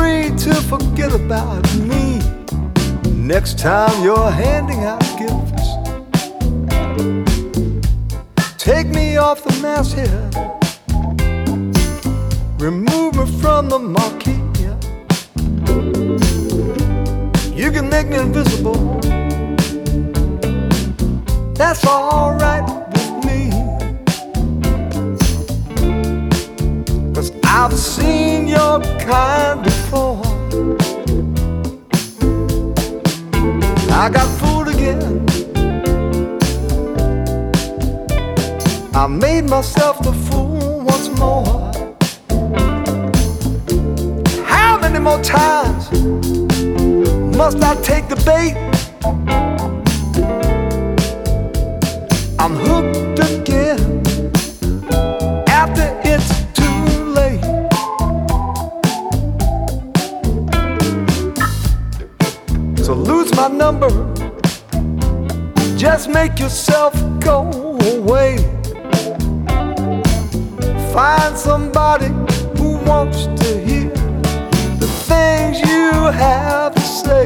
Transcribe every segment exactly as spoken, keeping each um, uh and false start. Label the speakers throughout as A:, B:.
A: free to forget about me next time you're handing out gifts. Take me off the masthead, remove me from the marquee. You can make me invisible, that's alright with me. 'Cause I've seen your kind before. I got fooled again. I made myself the fool once more. How many more times must I take the bait? I'm hooked again after it's too late. So lose my number, just make yourself go away. Find somebody who wants to hear the things you have to say.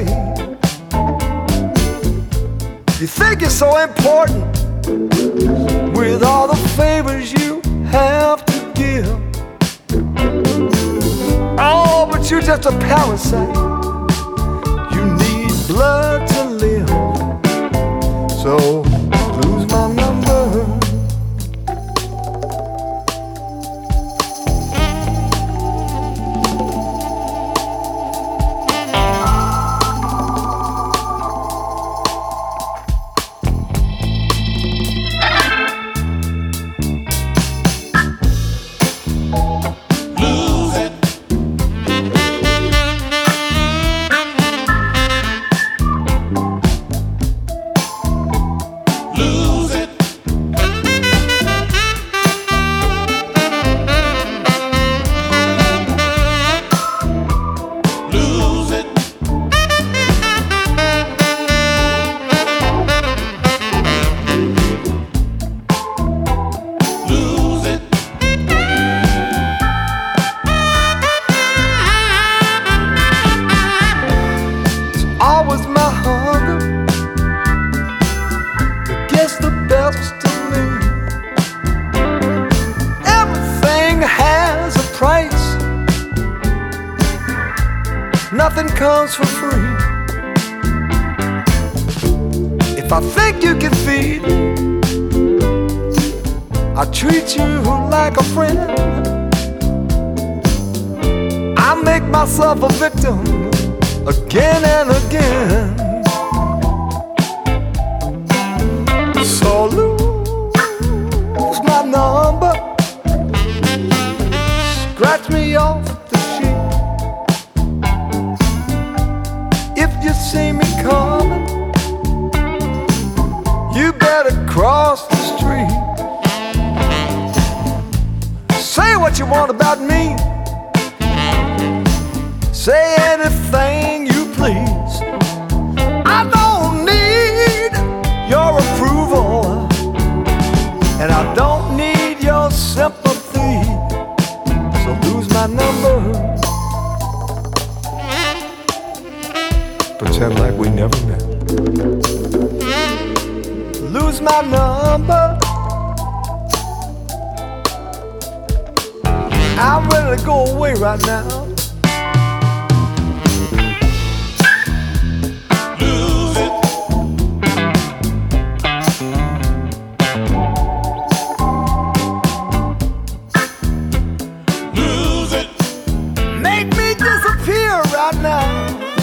A: You think you're so important with all the favors you have to give. Oh, but you're just a parasite. You need blood to live. So lose my number. Always my hunger that gets the best of me. Everything has a price, nothing comes for free. If I think you can feed me, I treat you like a friend. I make myself a victim again and again. So lose my number, scratch me off the sheet. If you see me coming, you better cross the street. Say what you want about me, say anything you please. I don't need your approval, and I don't need your sympathy. So lose my number, pretend like we never met. Lose my number, I'm ready to go away right now. Make me disappear right now.